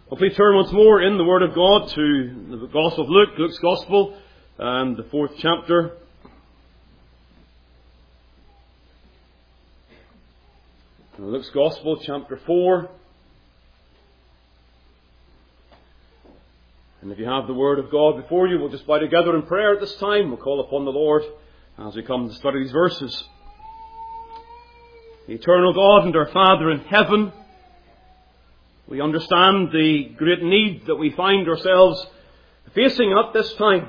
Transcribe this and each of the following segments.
Well, please turn once more in the Word of God to the Gospel of Luke, Luke's Gospel, and the 4th chapter. Luke's Gospel, chapter 4. And if you have the Word of God before you, we'll just bow together in prayer at this time. We'll call upon the Lord as we come to study these verses. Eternal God and our Father in heaven, we understand the great need that we find ourselves facing at this time.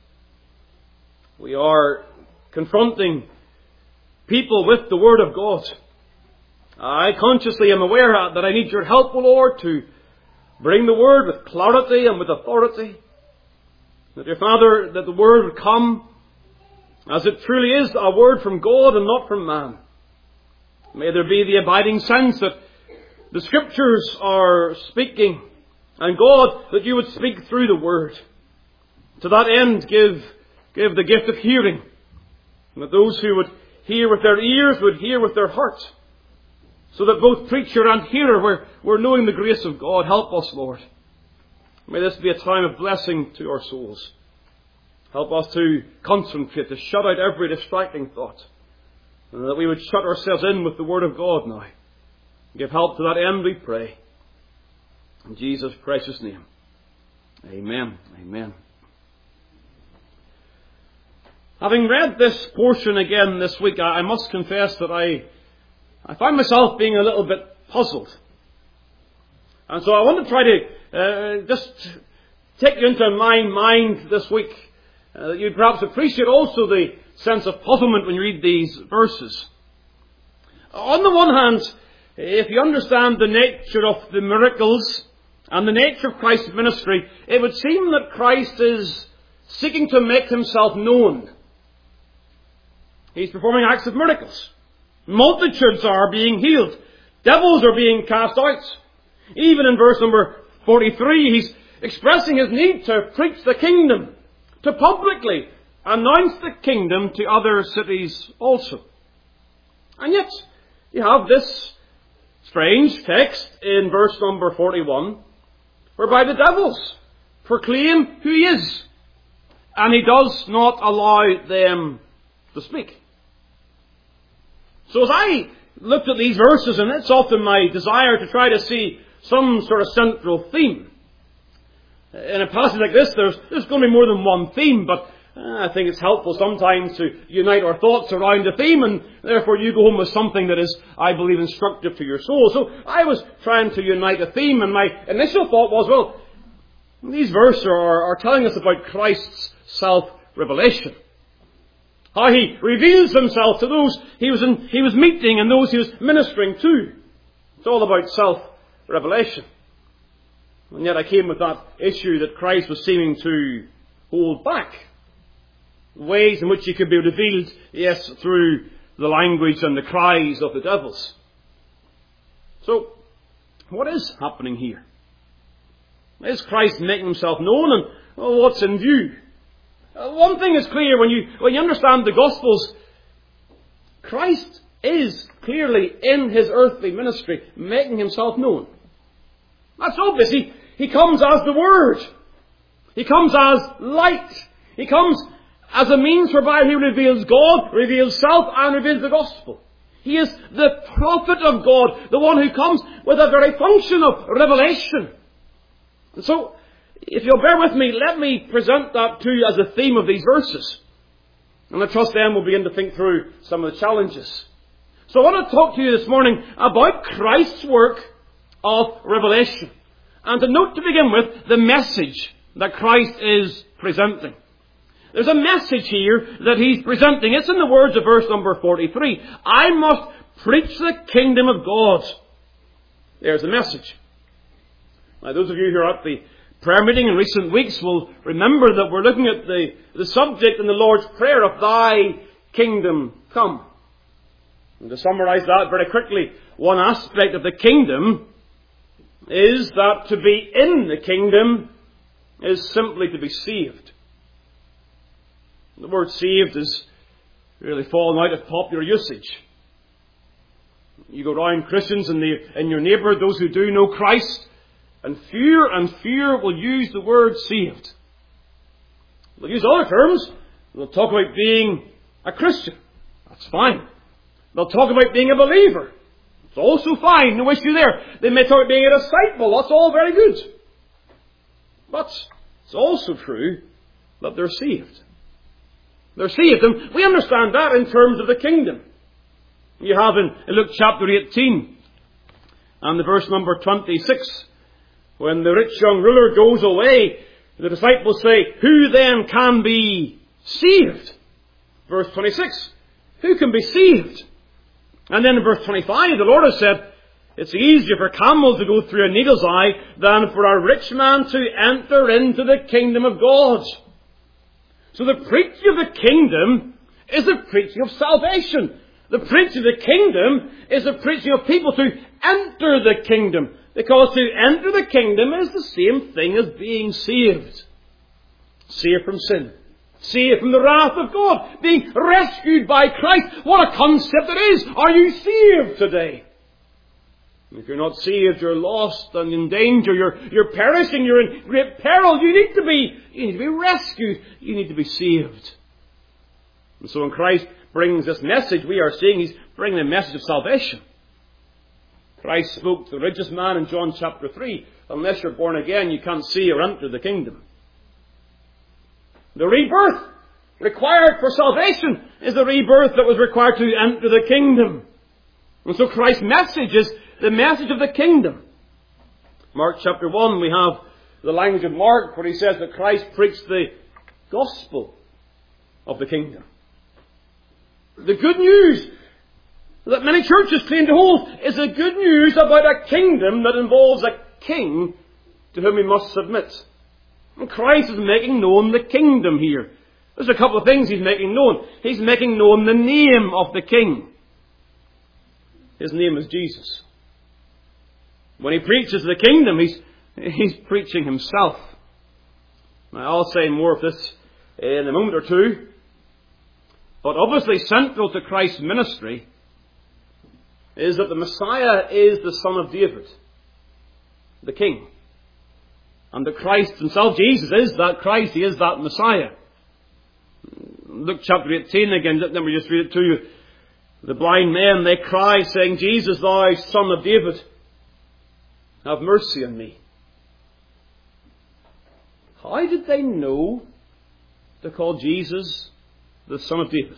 We are confronting people with the Word of God. I consciously am aware that I need your help, O Lord, to bring the Word with clarity and with authority. That, dear Father, that the Word would come as it truly is, a word from God and not from man. May there be the abiding sense that the Scriptures are speaking, and God, that you would speak through the Word. To that end, give the gift of hearing, and that those who would hear with their ears would hear with their hearts, so that both preacher and hearer were knowing the grace of God. Help us, Lord. May this be a time of blessing to our souls. Help us to concentrate, to shut out every distracting thought, and that we would shut ourselves in with the Word of God now. Give help to that end, we pray. In Jesus' precious name. Amen. Amen. Having read this portion again this week, I must confess that I find myself being a little bit puzzled. And so I want to try to just take you into my mind this week. That you'd perhaps appreciate also the sense of puzzlement when you read these verses. On the one hand, if you understand the nature of the miracles and the nature of Christ's ministry, it would seem that Christ is seeking to make himself known. He's performing acts of miracles. Multitudes are being healed. Devils are being cast out. Even in verse number 43, he's expressing his need to preach the kingdom, to publicly announce the kingdom to other cities also. And yet, you have this strange text in verse number 41, whereby the devils proclaim who he is, and he does not allow them to speak. So as I looked at these verses, and it's often my desire to try to see some sort of central theme. In a passage like this, there's going to be more than one theme, but I think it's helpful sometimes to unite our thoughts around a theme, and therefore you go home with something that is, I believe, instructive to your soul. So I was trying to unite a theme, and my initial thought was, well, these verses are telling us about Christ's self-revelation. How he reveals himself to those he was meeting and those he was ministering to. It's all about self-revelation. And yet I came with that issue that Christ was seeming to hold back. Ways in which he could be revealed, yes, through the language and the cries of the devils. So, what is happening here? Is Christ making himself known, and what's in view? One thing is clear when you understand the Gospels. Christ is clearly in his earthly ministry making himself known. That's obvious. He comes as the Word. He comes as light. He comes as a means whereby he reveals God, reveals self, and reveals the gospel. He is the prophet of God, the one who comes with a very function of revelation. And so, if you'll bear with me, let me present that to you as a theme of these verses. And I trust then we'll begin to think through some of the challenges. So I want to talk to you this morning about Christ's work of revelation. And to note to begin with the message that Christ is presenting. There's a message here that he's presenting. It's in the words of verse number 43. I must preach the kingdom of God. There's the message. Now, those of you who are at the prayer meeting in recent weeks will remember that we're looking at the subject in the Lord's Prayer of Thy kingdom come. And to summarize that very quickly, one aspect of the kingdom is that to be in the kingdom is simply to be saved. The word saved is really fallen out of popular usage. You go around Christians and your neighbour, those who do know Christ, And fewer will use the word saved. They'll use other terms. They'll talk about being a Christian. That's fine. They'll talk about being a believer. It's also fine. No issue there. They may talk about being a disciple. That's all very good. But it's also true that they're saved. They're saved. And we understand that in terms of the kingdom. You have in Luke chapter 18 and the verse number 26, when the rich young ruler goes away, the disciples say, who then can be saved? Verse 26, who can be saved? And then in verse 25, the Lord has said, it's easier for camels to go through a needle's eye than for a rich man to enter into the kingdom of God. So the preaching of the kingdom is the preaching of salvation. The preaching of the kingdom is the preaching of people to enter the kingdom. Because to enter the kingdom is the same thing as being saved. Saved from sin. Saved from the wrath of God. Being rescued by Christ. What a concept it is! Are you saved today? If you're not saved, you're lost and in danger. You're perishing. You're in great peril. You need to be rescued. You need to be saved. And so when Christ brings this message, we are seeing He's bringing a message of salvation. Christ spoke to the richest man in John chapter 3. Unless you're born again, you can't see or enter the kingdom. The rebirth required for salvation is the rebirth that was required to enter the kingdom. And so Christ's message is the message of the kingdom. Mark chapter 1, we have the language of Mark where he says that Christ preached the gospel of the kingdom. The good news that many churches claim to hold is the good news about a kingdom that involves a king to whom we must submit. And Christ is making known the kingdom here. There's a couple of things He's making known. He's making known the name of the king. His name is Jesus. When He preaches the kingdom, He's preaching Himself. Now, I'll say more of this in a moment or two. But obviously central to Christ's ministry is that the Messiah is the Son of David, the King. And that Christ Himself, Jesus, is that Christ. He is that Messiah. Luke chapter 18 again, let me just read it to you. The blind men, they cry, saying, Jesus, thou Son of David, have mercy on me. How did they know to call Jesus the Son of David?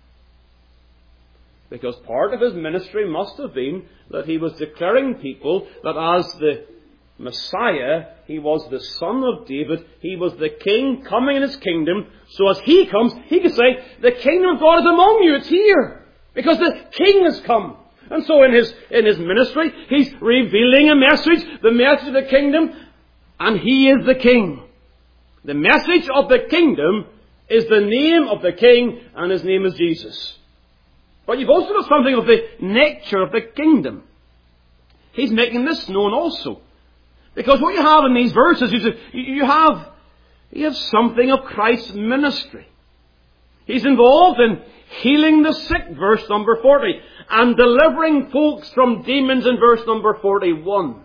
Because part of His ministry must have been that He was declaring people that as the Messiah, He was the Son of David. He was the King coming in His kingdom. So as He comes, He could say, the kingdom of God is among you. It's here. Because the King has come. And so in His ministry, He's revealing a message, the message of the kingdom, and He is the King. The message of the kingdom is the name of the King, and His name is Jesus. But you've also got something of the nature of the kingdom. He's making this known also. Because what you have in these verses is you have something of Christ's ministry. He's involved in healing the sick, verse number 40, and delivering folks from demons in verse number 41.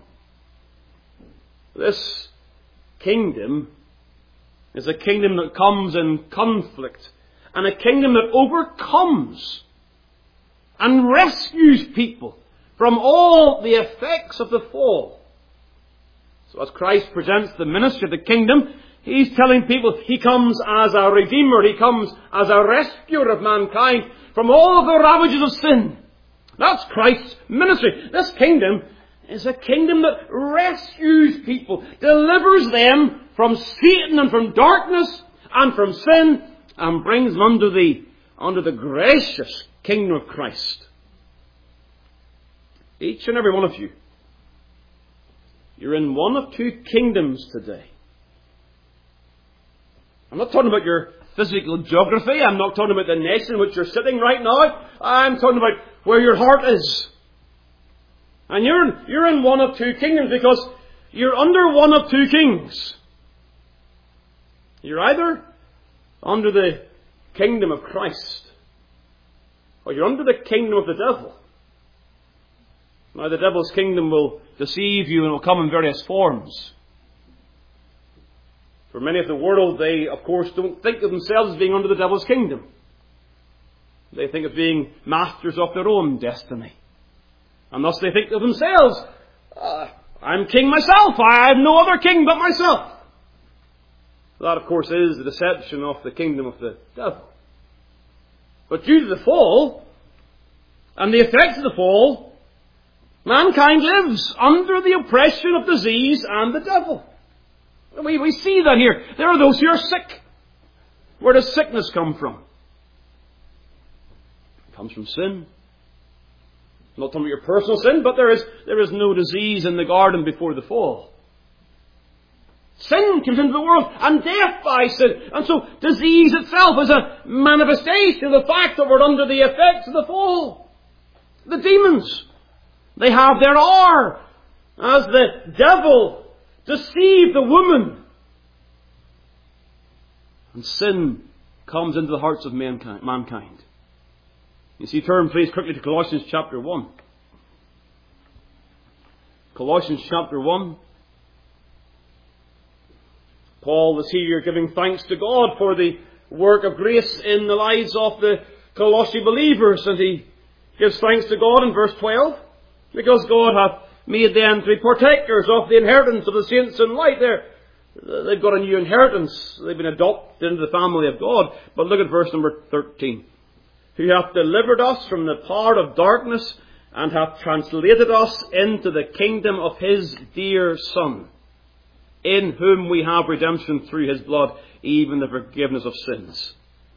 This kingdom is a kingdom that comes in conflict, and a kingdom that overcomes and rescues people from all the effects of the fall. So as Christ presents the ministry of the kingdom, He's telling people He comes as a redeemer. He comes as a rescuer of mankind from all of the ravages of sin. That's Christ's ministry. This kingdom is a kingdom that rescues people, delivers them from Satan and from darkness and from sin, and brings them under the gracious kingdom of Christ. Each and every one of you, you're in one of two kingdoms today. I'm not talking about your physical geography. I'm not talking about the nation in which you're sitting right now. I'm talking about where your heart is. And you're in one of two kingdoms because you're under one of two kings. You're either under the kingdom of Christ, or you're under the kingdom of the devil. Now, the devil's kingdom will deceive you and will come in various forms. For many of the world, they, of course, don't think of themselves as being under the devil's kingdom. They think of being masters of their own destiny. And thus they think of themselves, I'm king myself. I have no other king but myself. That, of course, is the deception of the kingdom of the devil. But due to the fall, and the effects of the fall, mankind lives under the oppression of disease and the devil. We see that here. There are those who are sick. Where does sickness come from? It comes from sin. Not talking about your personal sin, but there is no disease in the garden before the fall. Sin comes into the world, and death by sin. And so disease itself is a manifestation of the fact that we're under the effects of the fall. The demons, they have their hour as the devil deceived the woman. And sin comes into the hearts of mankind. You see, turn please quickly to Colossians chapter 1. Colossians chapter 1. Paul is here giving thanks to God for the work of grace in the lives of the Colossian believers. And he gives thanks to God in verse 12. Because God hath made them to be partakers of the inheritance of the saints in light. They've got a new inheritance. They've been adopted into the family of God. But look at verse number 13. Who hath delivered us from the power of darkness and hath translated us into the kingdom of his dear Son, in whom we have redemption through his blood, even the forgiveness of sins.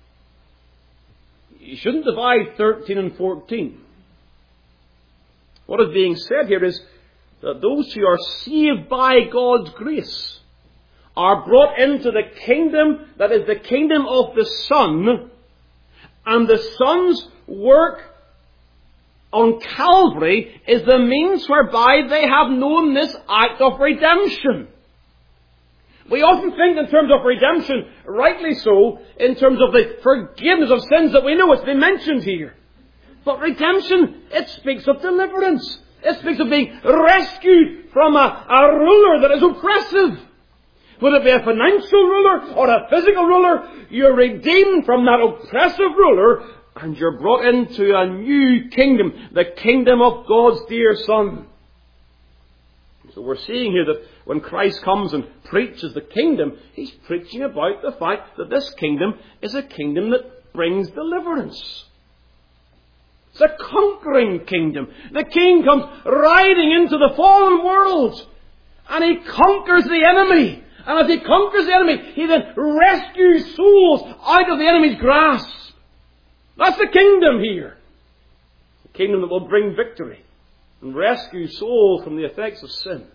You shouldn't divide 13 and 14. What is being said here is that those who are saved by God's grace are brought into the kingdom that is the kingdom of the Son, and the Son's work on Calvary is the means whereby they have known this act of redemption. We often think in terms of redemption, rightly so, in terms of the forgiveness of sins that we know it's been mentioned here. But redemption, it speaks of deliverance. It speaks of being rescued from a ruler that is oppressive. Whether it be a financial ruler or a physical ruler, you're redeemed from that oppressive ruler and you're brought into a new kingdom, the kingdom of God's dear Son. So we're seeing here that when Christ comes and preaches the kingdom, he's preaching about the fact that this kingdom is a kingdom that brings deliverance. It's a conquering kingdom. The king comes riding into the fallen world and he conquers the enemy. And as he conquers the enemy, he then rescues souls out of the enemy's grasp. That's the kingdom here. The kingdom that will bring victory and rescue souls from the effects of sin.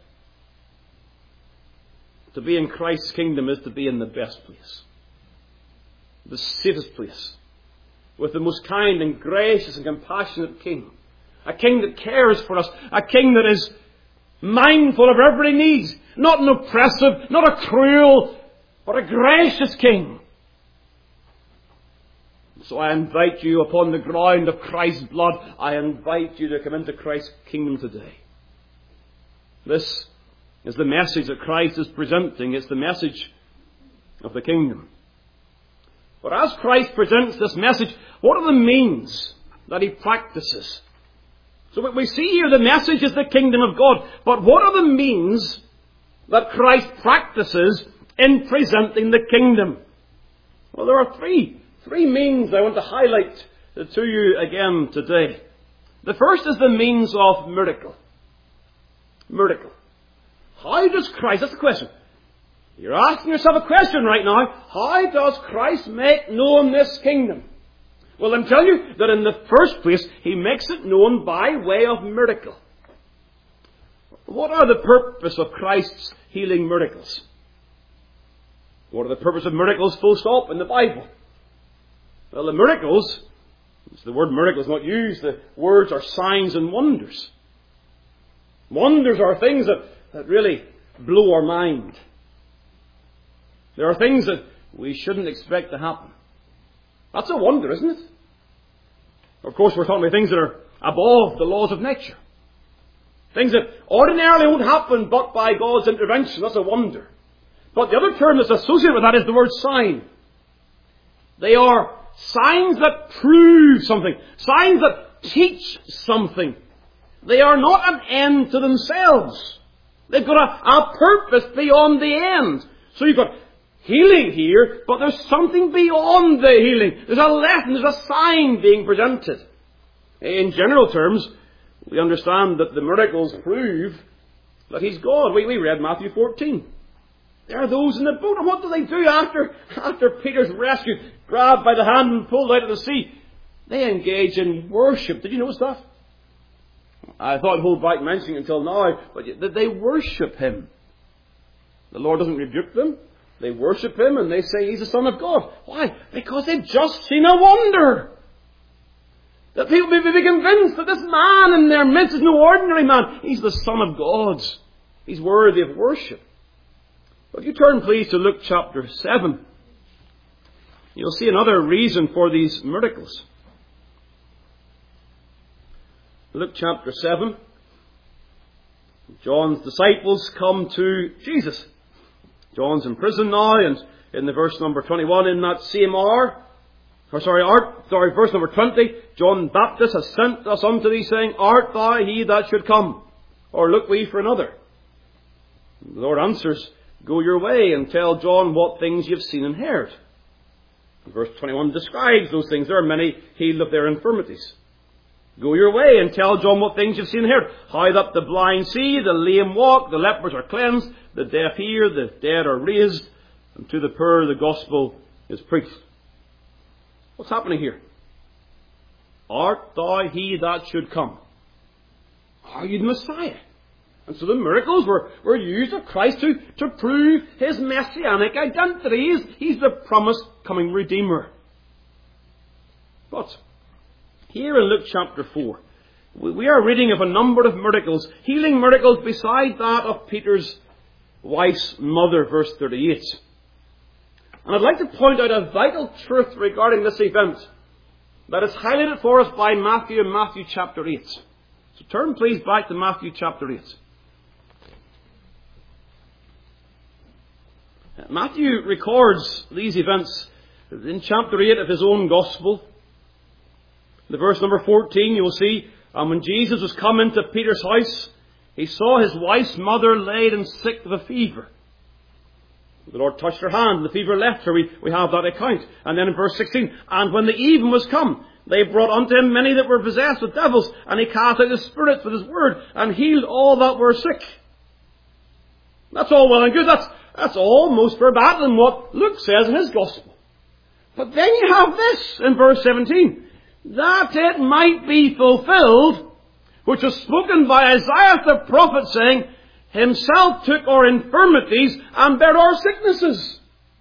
To be in Christ's kingdom is to be in the best place, the safest place, with the most kind and gracious and compassionate king. A king that cares for us, a king that is mindful of our every need. Not an oppressive, not a cruel, but a gracious king. So I invite you upon the ground of Christ's blood, I invite you to come into Christ's kingdom today. This is the message that Christ is presenting. It's the message of the kingdom. But as Christ presents this message, what are the means that he practices? So what we see here, the message is the kingdom of God. But what are the means that Christ practices in presenting the kingdom? Well, there are three means I want to highlight to you again today. The first is the means of miracle. Miracle. How does Christ, that's the question. You're asking yourself a question right now. How does Christ make known this kingdom? Well, I'm telling you that in the first place, he makes it known by way of miracle. What are the purpose of Christ's healing miracles? What are the purpose of miracles full stop in the Bible? Well, the miracles, the word miracle is not used, the words are signs and wonders. Wonders are things that really blow our mind. There are things that we shouldn't expect to happen. That's a wonder, isn't it? Of course, we're talking about things that are above the laws of nature. Things that ordinarily won't happen but by God's intervention. That's a wonder. But the other term that's associated with that is the word sign. They are signs that prove something. Signs that teach something. They are not an end to themselves. They've got a purpose beyond the end. So you've got healing here, but there's something beyond the healing. There's a lesson, there's a sign being presented. In general terms, we understand that the miracles prove that He's God. We read Matthew 14. There are those in the boat, and what do they do after Peter's rescued, grabbed by the hand and pulled out of the sea? They engage in worship. Did you notice that? I thought I'd hold back mentioning it until now, but they worship Him. The Lord doesn't rebuke them. They worship Him and they say He's the Son of God. Why? Because they've just seen a wonder. That people may be convinced that this man in their midst is no ordinary man. He's the Son of God. He's worthy of worship. But if you turn please to Luke chapter 7, you'll see another reason for these miracles. Luke chapter 7. John's disciples come to Jesus. John's in prison now, and in the verse number 21, in that same verse number 20, John Baptist has sent us unto thee, saying, Art thou he that should come? Or look we for another? The Lord answers, Go your way and tell John what things you've seen and heard. Verse 21 describes those things. There are many healed of their infirmities. Go your way and tell John what things you've seen and heard. How that the blind see, the lame walk, the lepers are cleansed, the deaf hear, the dead are raised, and to the poor the gospel is preached. What's happening here? Art thou he that should come? Are you the Messiah? And so the miracles were used of Christ to prove His messianic identity. He's the promised coming Redeemer. But here in Luke chapter 4, we are reading of a number of miracles, healing miracles beside that of Peter's wife's mother, verse 38. And I'd like to point out a vital truth regarding this event that is highlighted for us by Matthew in Matthew chapter 8. So turn please back to Matthew chapter 8. Matthew records these events in chapter 8 of his own gospel. The verse number 14, you will see, and when Jesus was come into Peter's house, he saw his wife's mother laid and sick of a fever. The Lord touched her hand, and the fever left her. We have that account. And then in verse 16, and when the even was come, they brought unto him many that were possessed with devils, and he cast out the spirits with his word, and healed all that were sick. That's all well and good. That's almost verbatim what Luke says in his gospel. But then you have this in verse 17. That it might be fulfilled, which was spoken by Isaiah the prophet, saying, Himself took our infirmities and bare our sicknesses.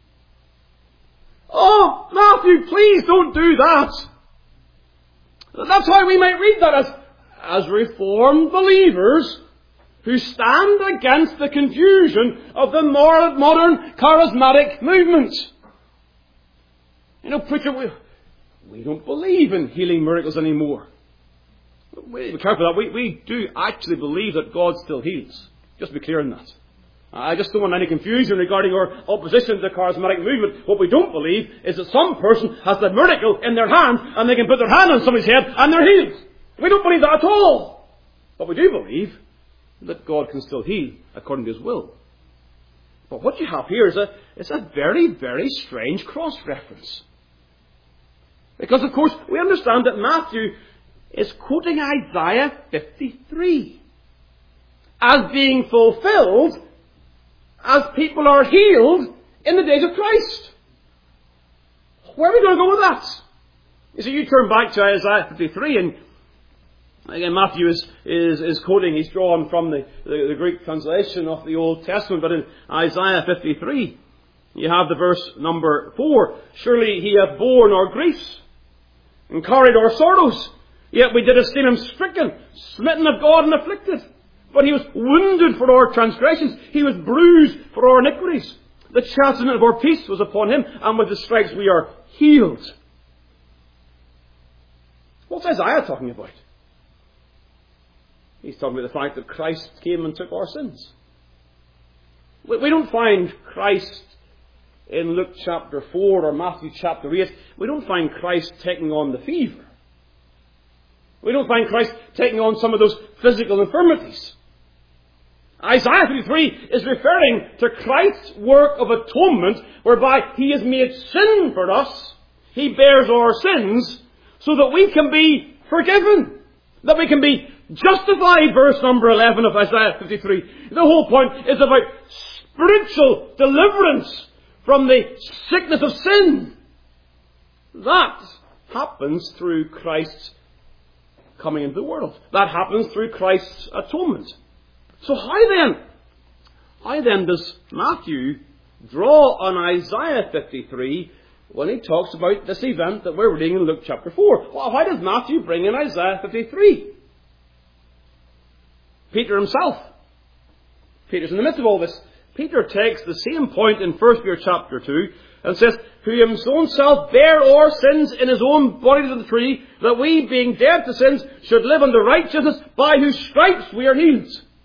Oh, Matthew, please don't do that. That's how we might read that as Reformed believers who stand against the confusion of the modern charismatic movement. You know, preacher, we don't believe in healing miracles anymore. Be careful of that. We do actually believe that God still heals. Just be clear on that. I just don't want any confusion regarding our opposition to the charismatic movement. What we don't believe is that some person has the miracle in their hand and they can put their hand on somebody's head and they're healed. We don't believe that at all. But we do believe that God can still heal according to His will. But what you have here is a very, very strange cross-reference. Because, of course, we understand that Matthew is quoting Isaiah 53 as being fulfilled as people are healed in the days of Christ. Where are we going to go with that? You see, you turn back to Isaiah 53, and again, Matthew is quoting, he's drawn from the Greek translation of the Old Testament, but in Isaiah 53, you have the verse number 4. Surely He hath borne our griefs and carried our sorrows. Yet we did esteem Him stricken, smitten of God, and afflicted. But He was wounded for our transgressions. He was bruised for our iniquities. The chastisement of our peace was upon Him, and with His stripes we are healed. What's Isaiah talking about? He's talking about the fact that Christ came and took our sins. We don't find Christ in Luke chapter 4 or Matthew chapter 8. We don't find Christ taking on the fever. We don't find Christ taking on some of those physical infirmities. Isaiah 53 is referring to Christ's work of atonement, whereby He has made sin for us. He bears our sins so that we can be forgiven, that we can be justified. Verse number 11 of Isaiah 53. The whole point is about spiritual deliverance from the sickness of sin. That happens through Christ's coming into the world. That happens through Christ's atonement. So how then does Matthew draw on Isaiah 53 when he talks about this event that we're reading in Luke chapter 4? Well, why does Matthew bring in Isaiah 53? Peter himself. Peter's in the midst of all this. Peter takes the same point in 1 Peter chapter 2 and says, who himself bare our sins in his own body to the tree, that we, being dead to sins, should live unto righteousness, by whose stripes we are healed.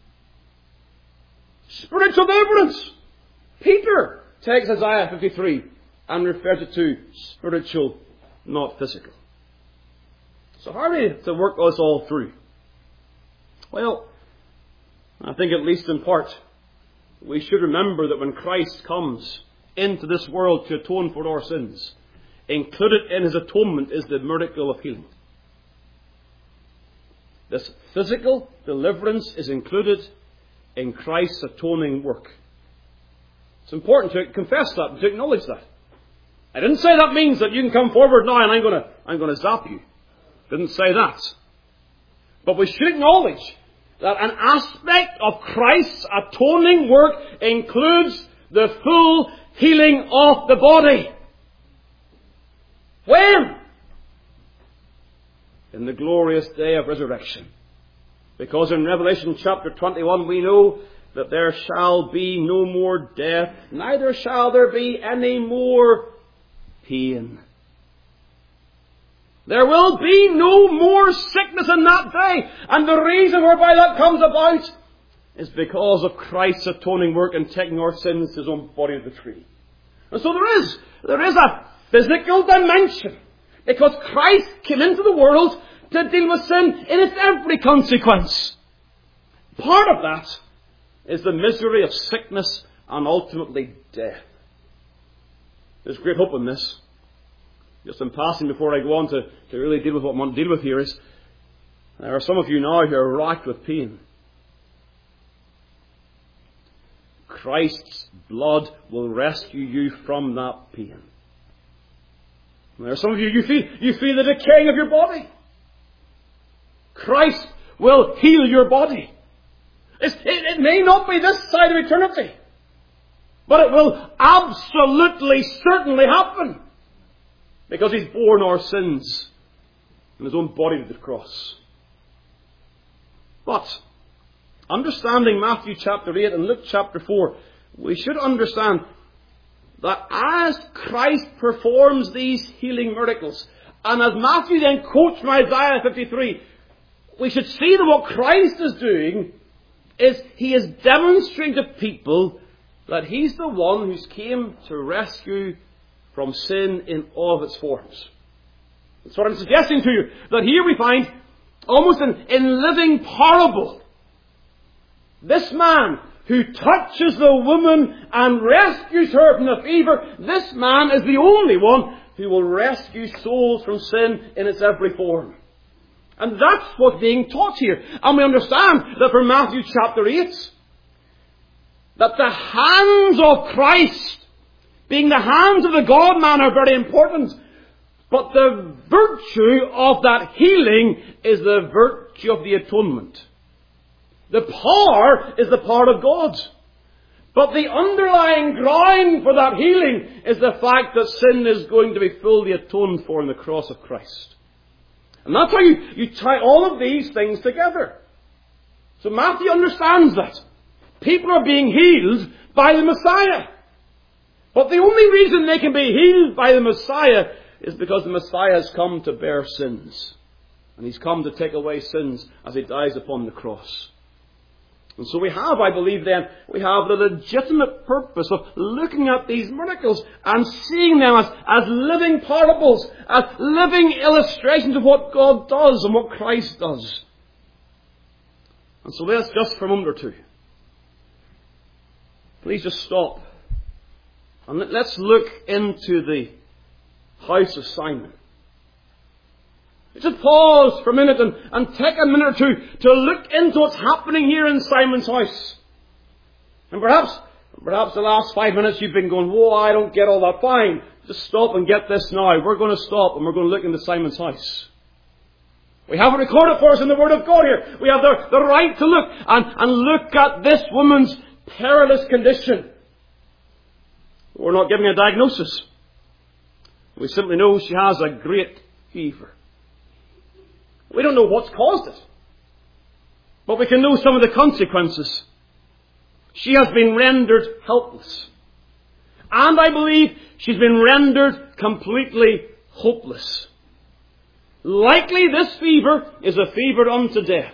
Spiritual deliverance. Peter takes Isaiah 53 and refers it to spiritual, not physical. So how are we to work us all through? Well, I think at least in part, we should remember that when Christ comes into this world to atone for our sins, included in His atonement is the miracle of healing. This physical deliverance is included in Christ's atoning work. It's important to confess that and to acknowledge that. I didn't say that means that you can come forward now and I'm going to zap you. Didn't say that. But we should acknowledge that an aspect of Christ's atoning work includes the full healing of the body. When? In the glorious day of resurrection. Because in Revelation chapter 21 we know that there shall be no more death, neither shall there be any more pain. There will be no more sickness in that day. And the reason whereby that comes about is because of Christ's atoning work in taking our sins to His own body to the tree. And so there is a physical dimension. Because Christ came into the world to deal with sin in its every consequence. Part of that is the misery of sickness and ultimately death. There's great hope in this. Just in passing before I go on to really deal with what I want to deal with here is, there are some of you now who are racked with pain. Christ's blood will rescue you from that pain. And there are some of you, you feel the decaying of your body. Christ will heal your body. It may not be this side of eternity, but it will absolutely, certainly happen. Because He's borne our sins in His own body to the cross. But, understanding Matthew chapter 8 and Luke chapter 4, we should understand that as Christ performs these healing miracles, and as Matthew then quotes from Isaiah 53, we should see that what Christ is doing is He is demonstrating to people that He's the one who's came to rescue from sin in all of its forms. That's what I'm suggesting to you. That here we find, almost in living parable, this man who touches the woman and rescues her from the fever, this man is the only one who will rescue souls from sin in its every form. And that's what's being taught here. And we understand that from Matthew chapter 8, that the hands of Christ, being the hands of the God-man, are very important. But the virtue of that healing is the virtue of the atonement. The power is the power of God. But the underlying ground for that healing is the fact that sin is going to be fully atoned for in the cross of Christ. And that's how you tie all of these things together. So Matthew understands that. People are being healed by the Messiah. But the only reason they can be healed by the Messiah is because the Messiah has come to bear sins. And He's come to take away sins as He dies upon the cross. And so we have, I believe then, we have the legitimate purpose of looking at these miracles and seeing them as living parables, as living illustrations of what God does and what Christ does. And so let's just for a moment or two, please just stop. And let's look into the house of Simon. Just pause for a minute and take a minute or two to look into what's happening here in Simon's house. And perhaps the last 5 minutes you've been going, whoa, I don't get all that. Fine. Just stop and get this now. We're going to stop and we're going to look into Simon's house. We have it recorded for us in the Word of God here. We have the right to look and look at this woman's perilous condition. We're not giving a diagnosis. We simply know she has a great fever. We don't know what's caused it. But we can know some of the consequences. She has been rendered helpless. And I believe she's been rendered completely hopeless. Likely this fever is a fever unto death.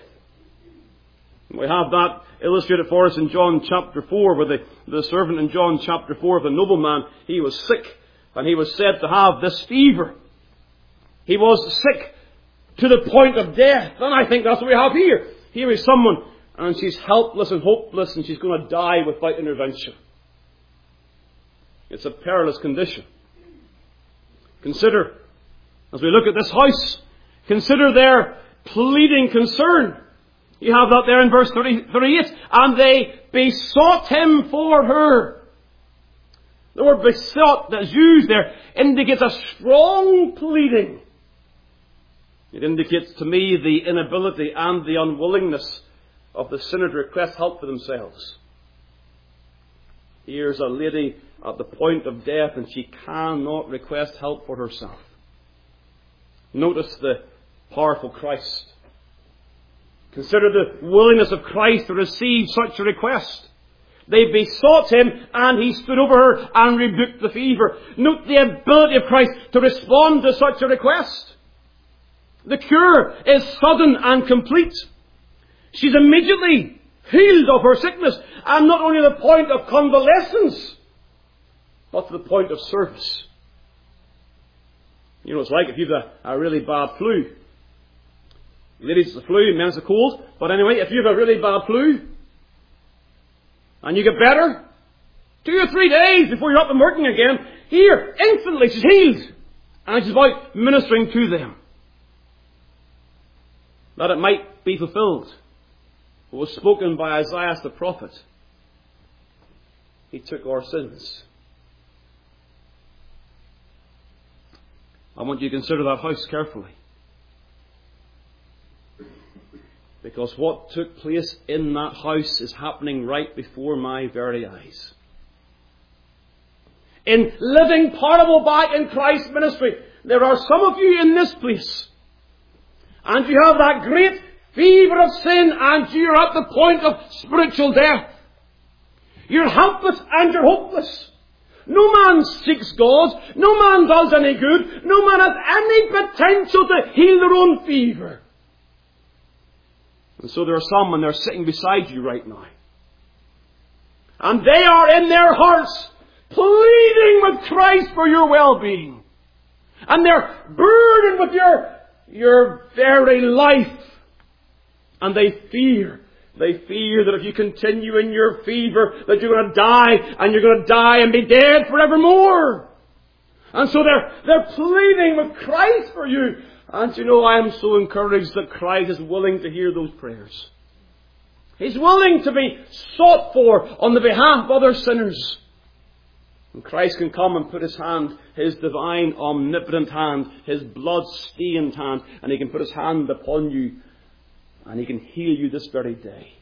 We have that illustrated for us in John chapter 4, where the servant in John chapter 4 of the nobleman, he was sick, and he was said to have this fever. He was sick to the point of death. And I think that's what we have here. Here is someone, and she's helpless and hopeless, and she's going to die without intervention. It's a perilous condition. Consider, as we look at this house, consider their pleading concern. You have that there in verse 38. And they besought him for her. The word besought that's used there indicates a strong pleading. It indicates to me the inability and the unwillingness of the sinner to request help for themselves. Here's a lady at the point of death, and she cannot request help for herself. Notice the powerful Christ. Consider the willingness of Christ to receive such a request. They besought him, and he stood over her and rebuked the fever. Note the ability of Christ to respond to such a request. The cure is sudden and complete. She's immediately healed of her sickness, and not only to the point of convalescence, but to the point of service. You know, it's like if you've a really bad flu. Ladies, it's the flu, men, it's a cold. But anyway, if you have a really bad flu, and you get better, 2 or 3 days before you're up and working again, here, instantly, she's healed. And she's about ministering to them. That it might be fulfilled what was spoken by Isaiah the prophet. He took our sins. I want you to consider that house carefully. Because what took place in that house is happening right before my very eyes. In living parable back in Christ's ministry, there are some of you in this place, and you have that great fever of sin, and you're at the point of spiritual death. You're helpless and you're hopeless. No man seeks God. No man does any good. No man has any potential to heal their own fever. And so there are some, and they're sitting beside you right now. And they are in their hearts pleading with Christ for your well-being. And they're burdened with your very life. And they fear that if you continue in your fever, that you're going to die, and you're going to die and be dead forevermore. And so they're pleading with Christ for you. And you know, I am so encouraged that Christ is willing to hear those prayers. He's willing to be sought for on the behalf of other sinners. And Christ can come and put his hand, his divine, omnipotent hand, his blood-stained hand, and he can put his hand upon you, and he can heal you this very day.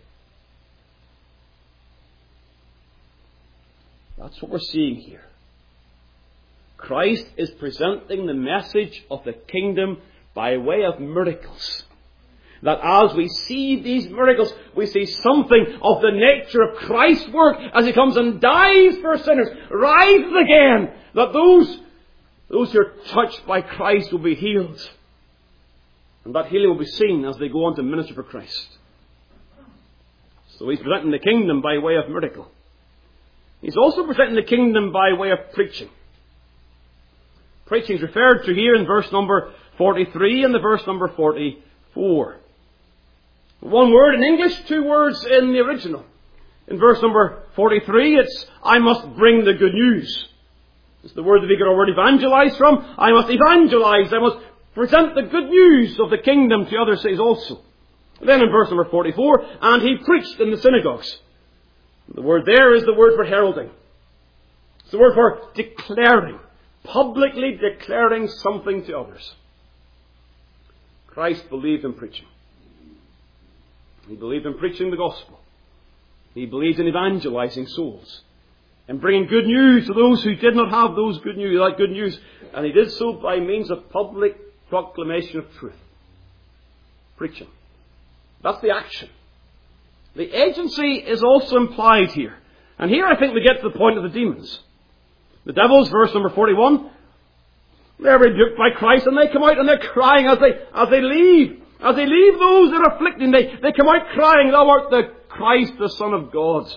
That's what we're seeing here. Christ is presenting the message of the kingdom by way of miracles. That as we see these miracles, we see something of the nature of Christ's work as he comes and dies for sinners, rises again, that those who are touched by Christ will be healed. And that healing will be seen as they go on to minister for Christ. So he's presenting the kingdom by way of miracle. He's also presenting the kingdom by way of preaching. Preaching is referred to here in verse number 43 and the verse number 44. One word in English, two words in the original. In verse number 43, it's, I must bring the good news. It's the word that we get our word evangelize from. I must evangelize. I must present the good news of the kingdom to other cities also. Then in verse number 44, and he preached in the synagogues. The word there is the word for heralding. It's the word for declaring. Publicly declaring something to others. Christ believed in preaching. He believed in preaching the gospel. He believed in evangelizing souls. And bringing good news to those who did not have those good news. And he did so by means of public proclamation of truth. Preaching. That's the action. The agency is also implied here. And here I think we get to the point of the demons. The devils, verse number 41, they're rebuked by Christ and they come out and they're crying as they leave. As they leave those that are afflicting, they come out crying, Thou art the Christ, the Son of God.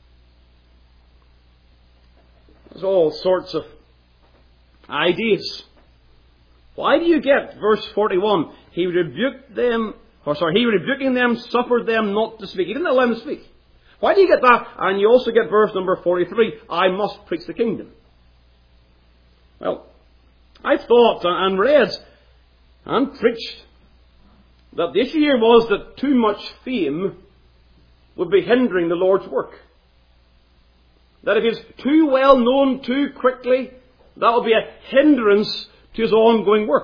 There's all sorts of ideas. Why do you get verse 41? He rebuking them, suffered them not to speak. He didn't allow them to speak. Why do you get that? And you also get verse number 43. I must preach the kingdom. Well, I thought and read and preached that the issue here was that too much fame would be hindering the Lord's work. That if he's too well known too quickly, that will be a hindrance to his ongoing work.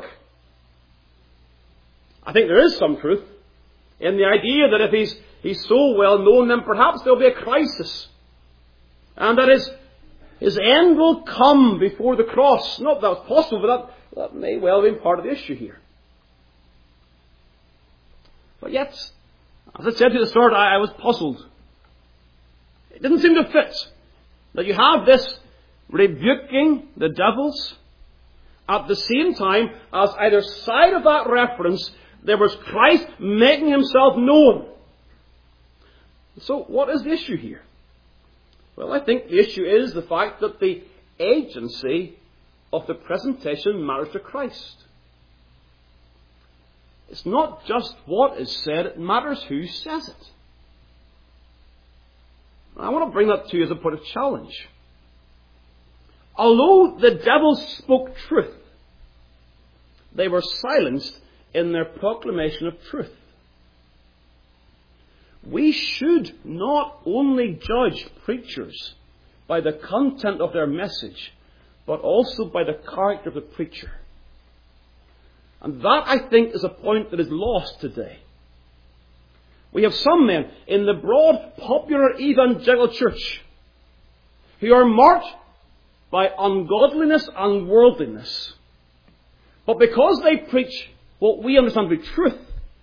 I think there is some truth in the idea that if he's so well known, then perhaps there'll be a crisis. And that his end will come before the cross. Not that it's possible, but that may well be part of the issue here. But yet, as I said to the start, I was puzzled. It didn't seem to fit that you have this rebuking the devils at the same time as either side of that reference there was Christ making himself known. So what is the issue here? Well, I think the issue is the fact that the agency of the presentation matters to Christ. It's not just what is said, it matters who says it. I want to bring that to you as a point of challenge. Although the devils spoke truth, they were silenced in their proclamation of truth. We should not only judge preachers by the content of their message, but also by the character of the preacher. And that, I think, is a point that is lost today. We have some men in the broad, popular evangelical church who are marked by ungodliness and worldliness. But because they preach what we understand to be truth,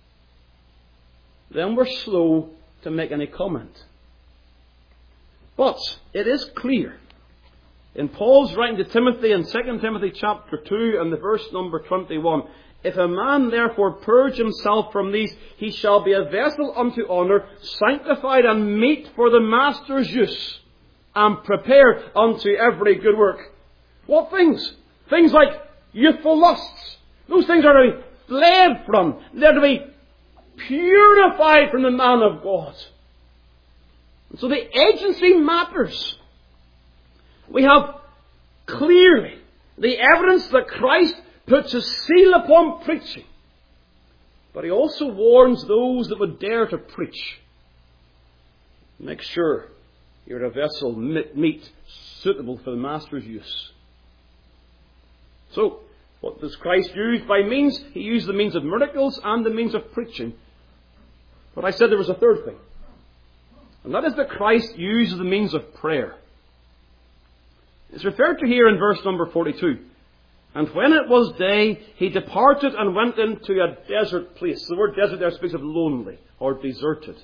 then we're slow to make any comment. But it is clear in Paul's writing to Timothy in 2 Timothy chapter 2 and the verse number 21, if a man therefore purge himself from these, he shall be a vessel unto honour, sanctified and meet for the master's use, and prepared unto every good work. What things? Things like youthful lusts. Those things are to be fled from. They're to be purified from the man of God. And so the agency matters. We have clearly the evidence that Christ puts a seal upon preaching. But he also warns those that would dare to preach. Make sure you're a vessel meet suitable for the master's use. So, what does Christ use by means? He used the means of miracles and the means of preaching. But I said there was a third thing. And that is that Christ used the means of prayer. It's referred to here in verse number 42. And when it was day, he departed and went into a desert place. The word desert there speaks of lonely or deserted.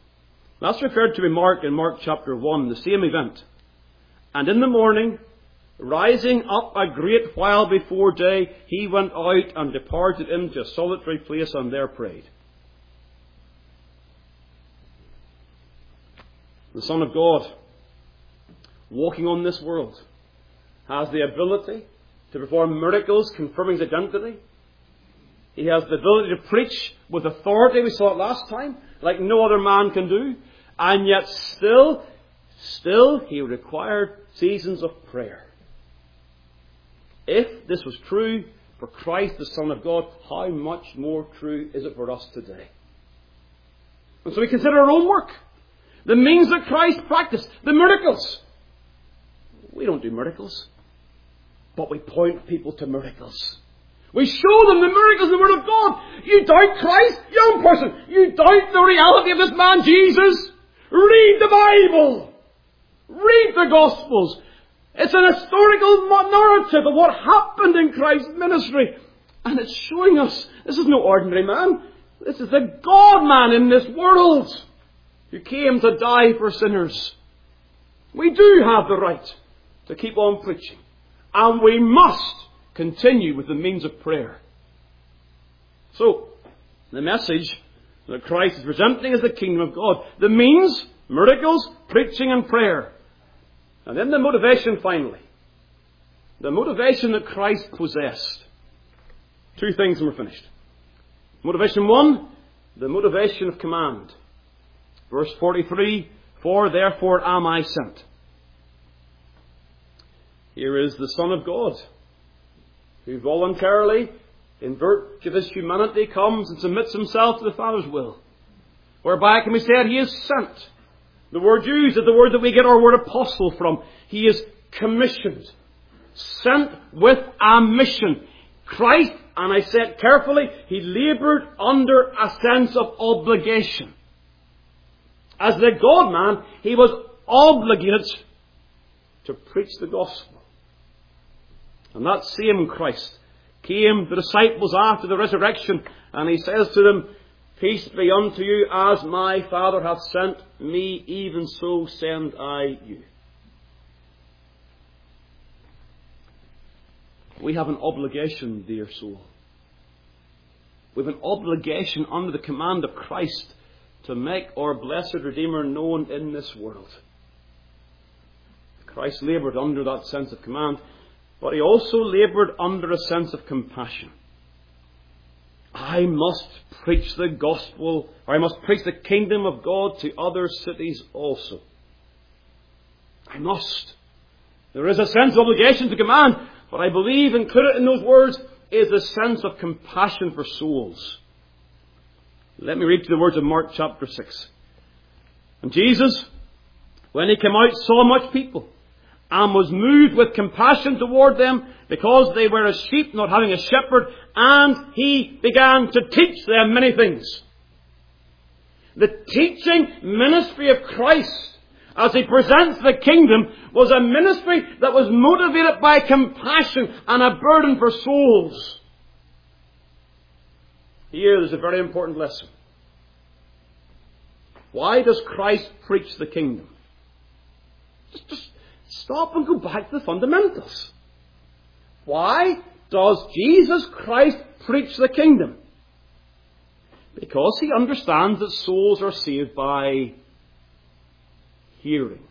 That's referred to in Mark chapter 1, the same event. And in the morning, Rising up a great while before day, he went out and departed into a solitary place and there prayed. The Son of God, walking on this world, has the ability to perform miracles confirming his identity. He has the ability to preach with authority, we saw it last time, like no other man can do. And yet still he required seasons of prayer. If this was true for Christ, the Son of God, how much more true is it for us today? And so we consider our own work. The means that Christ practiced, the miracles. We don't do miracles, but we point people to miracles. We show them the miracles of the Word of God. You doubt Christ, young person. You doubt the reality of this man Jesus. Read the Bible. Read the Gospels. It's an historical narrative of what happened in Christ's ministry. And it's showing us this is no ordinary man. This is the God-man in this world who came to die for sinners. We do have the right to keep on preaching. And we must continue with the means of prayer. So, the message that Christ is presenting is the kingdom of God. The means, miracles, preaching and prayer. And then the motivation finally. The motivation that Christ possessed. Two things and we're finished. Motivation one, the motivation of command. Verse 43, for therefore am I sent. Here is the Son of God, who voluntarily, in virtue of his humanity, comes and submits himself to the Father's will. Whereby, can we say, he is sent. The word used is the word that we get our word apostle from. He is commissioned. Sent with a mission. Christ, and I say it carefully, he laboured under a sense of obligation. As the God-man, he was obligated to preach the gospel. And that same Christ came to the disciples after the resurrection, and he says to them, peace be unto you, as my Father hath sent me, even so send I you. We have an obligation, dear soul. We have an obligation under the command of Christ to make our blessed Redeemer known in this world. Christ laboured under that sense of command, but he also laboured under a sense of compassion. I must preach the gospel, or I must preach the kingdom of God to other cities also. I must. There is a sense of obligation to command, but I believe included in those words is a sense of compassion for souls. Let me read to the words of Mark chapter 6. And Jesus, when he came out, saw much people, and was moved with compassion toward them, because they were as sheep not having a shepherd, and he began to teach them many things. The teaching ministry of Christ, as he presents the kingdom, was a ministry that was motivated by compassion and a burden for souls. Here there's a very important lesson. Why does Christ preach the kingdom? Just stop and go back to the fundamentals. Why does Jesus Christ preach the kingdom? Because he understands that souls are saved by hearing.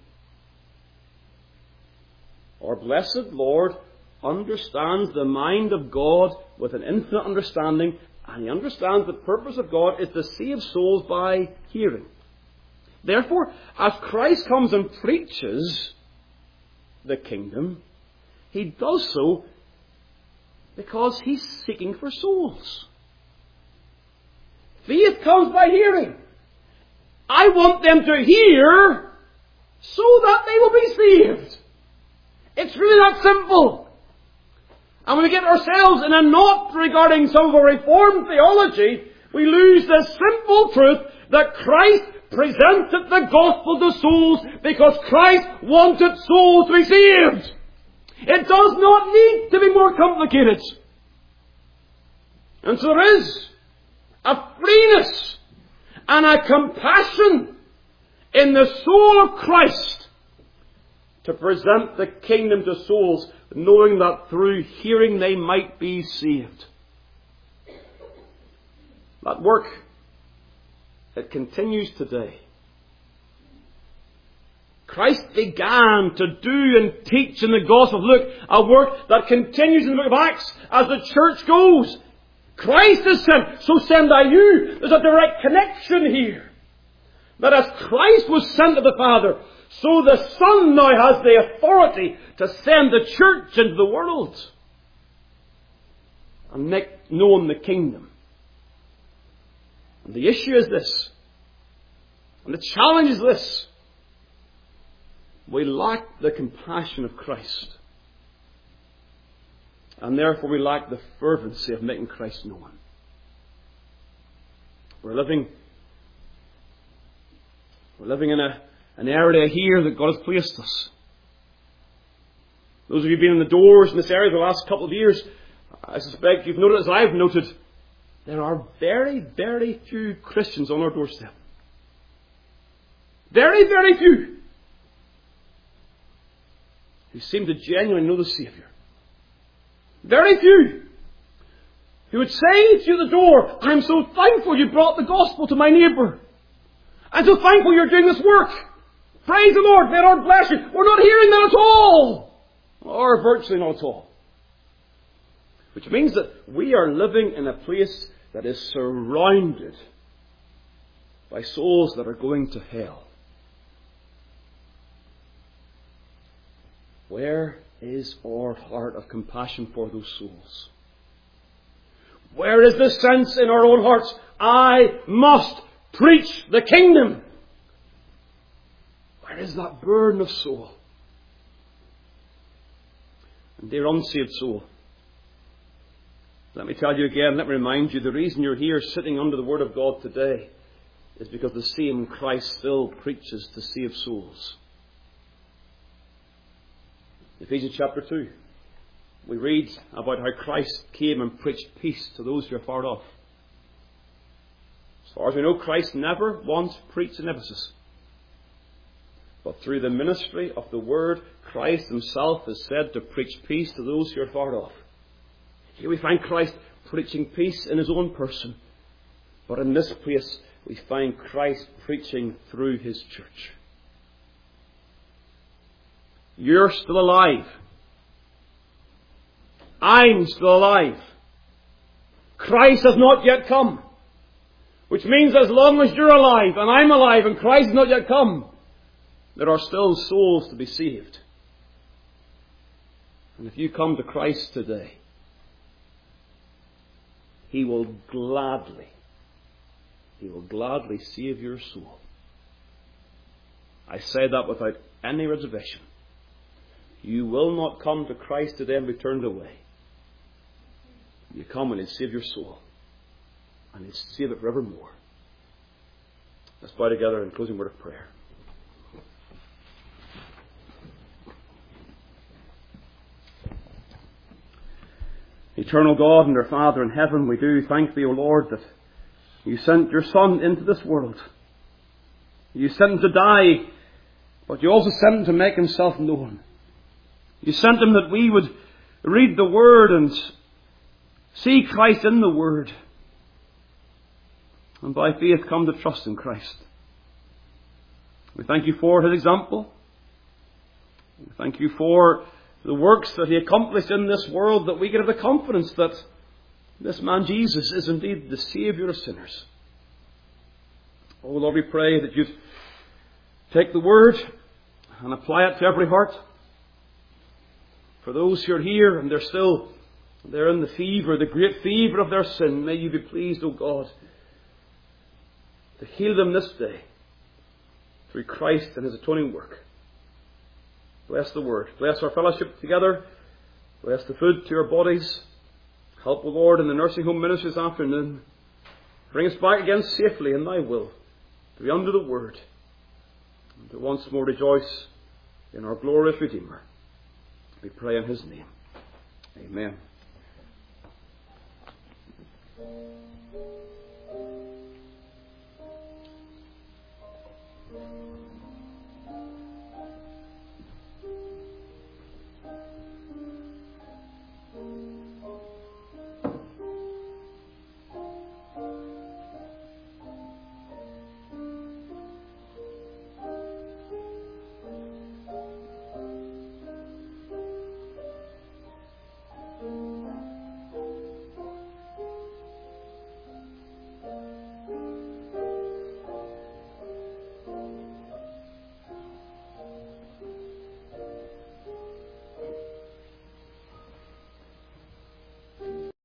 Our blessed Lord understands the mind of God with an infinite understanding, and he understands the purpose of God is to save souls by hearing. Therefore, as Christ comes and preaches the kingdom, he does so because he's seeking for souls. Faith comes by hearing. I want them to hear so that they will be saved. It's really that simple. And when we get ourselves in a knot regarding some of our Reformed theology, we lose the simple truth that Christ presented the gospel to souls because Christ wanted souls to be saved. It does not need to be more complicated. And so there is a freeness and a compassion in the soul of Christ to present the kingdom to souls, knowing that through hearing they might be saved. That work, it continues today. Christ began to do and teach in the Gospel of Luke a work that continues in the book of Acts as the church goes. Christ is sent, so send I you. There's a direct connection here. That as Christ was sent of the Father, so the Son now has the authority to send the church into the world and make known the kingdom. And the issue is this, and the challenge is this: we lack the compassion of Christ, and therefore we lack the fervency of making Christ known. We're living in an area here that God has placed us. Those of you who've been in the doors in this area the last couple of years, I suspect you've noted, as I've noted, there are very, very few Christians on our doorstep. Very, very few who seem to genuinely know the Saviour. Very few who would say through the door, I'm so thankful you brought the gospel to my neighbour. I'm so thankful you're doing this work. Praise the Lord, may the Lord bless you. We're not hearing that at all. Or virtually not at all. Which means that we are living in a place that is surrounded by souls that are going to hell. Where is our heart of compassion for those souls? Where is the sense in our own hearts, I must preach the kingdom? Where is that burden of soul? And dear unsaved soul, let me tell you again, let me remind you, the reason you're here sitting under the Word of God today is because the same Christ still preaches to save souls. Ephesians chapter 2, we read about how Christ came and preached peace to those who are far off. As far as we know, Christ never once preached in Ephesus. But through the ministry of the Word, Christ himself is said to preach peace to those who are far off. Here we find Christ preaching peace in his own person. But in this place, we find Christ preaching through his church. You're still alive. I'm still alive. Christ has not yet come. Which means as long as you're alive and I'm alive and Christ has not yet come, there are still souls to be saved. And if you come to Christ today, He will gladly save your soul. I say that without any reservation. You will not come to Christ today and be turned away. You come and He'll save your soul. And He'll save it forevermore. Let's bow together in closing word of prayer. Eternal God and our Father in heaven, we do thank Thee, O Lord, that You sent Your Son into this world. You sent Him to die, but You also sent Him to make Himself known. You sent Him that we would read the Word and see Christ in the Word, and by faith come to trust in Christ. We thank You for His example. We thank You for the works that He accomplished in this world, that we can have the confidence that this man Jesus is indeed the Saviour of sinners. Oh Lord, we pray that You'd take the Word and apply it to every heart. For those who are here and they're in the great fever of their sin, may You be pleased, O God, to heal them this day through Christ and His atoning work. Bless the Word. Bless our fellowship together. Bless the food to our bodies. Help, O Lord, in the nursing home ministry this afternoon. Bring us back again safely in Thy will, to be under the Word, and to once more rejoice in our glorious Redeemer. We pray in His name. Amen.